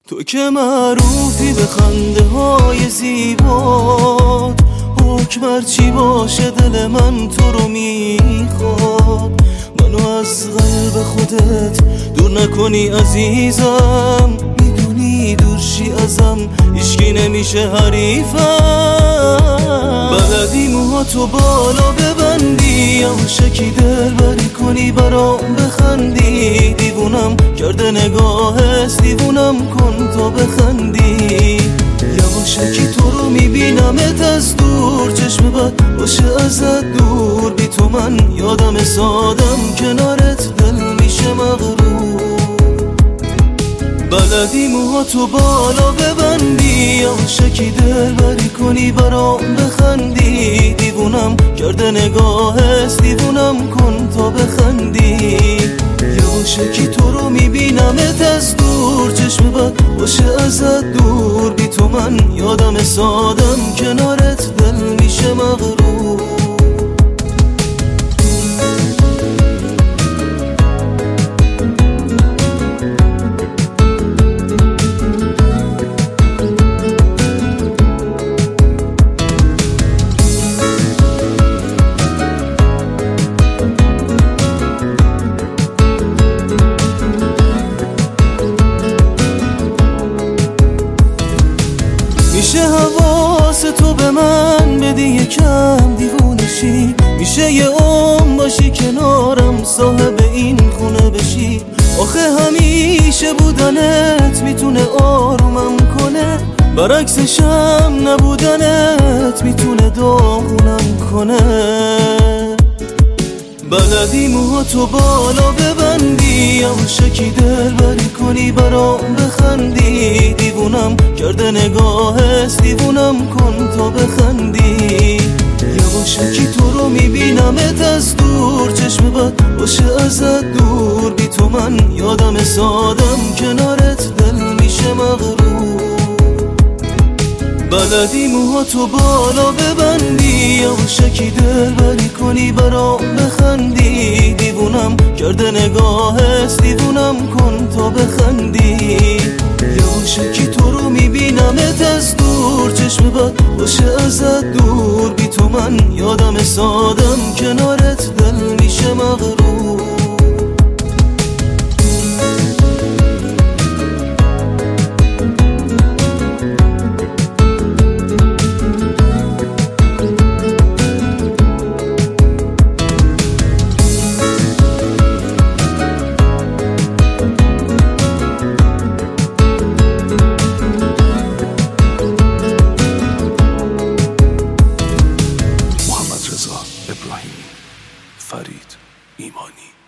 تو که معروفی به خنده های زیبات، حکم چی باشه دل من تو رو میخواد. منو از قلب خودت دور نکنی عزیزم، میدونی دورشی ازم هیچکی نمیشه حریفم. بلدی موهاتو بالا ببندی، عاشقی دل بری کنی برام بخندی. دیوونم کرده نگاهت، دیوونم کن تا بخندی. یواشکی تو رو میبینمت از دور، چشم بد باشه ازت دور. بی تو من یادم سادم، کنارت دل میشه مغرور. بلدی موهاتو بالا ببندی، عاشقی دل بری کنی برام بخندی. دیوونم کرده نگاهت، دیوونم کن تا بخندی. یواشکی تو رو میبینمت از دور، چشم بد باشه ازت دور. بی تو من یادم سادم، کنارت دل میشه مغرور. میشه حواس تو به من بدی یکم دیوونشی، میشه یه باشی کنارم صاحب این خونه بشی. آخه همیشه بودنت میتونه آرومم کنه، برعکسشم نبودنت میتونه داغونم کنه. بلدی موهاتو بالا ببندی، عاشقی دل بری کنی برام بخندی. دیوونم کرده نگاهت، دیوونم کن تا بخندی. یواشکی تو رو میبینمت از دور، چشم بد باشه ازت دور. بی تو من یادم سادم، کنارت دل میشه مغرور. بلدی موهاتو بالا ببندی، عاشقی دل بری کنی برام بخندی. دیوونم کرده نگاهت، دیوونم کن تا بخندی. یواشکی تو رو میبینمت از دور، چشم بد باشه ازت دور. بی تو من یادم سادم، کنارت دل میشه مغرور. ابراهیمی، فرید ایمانی.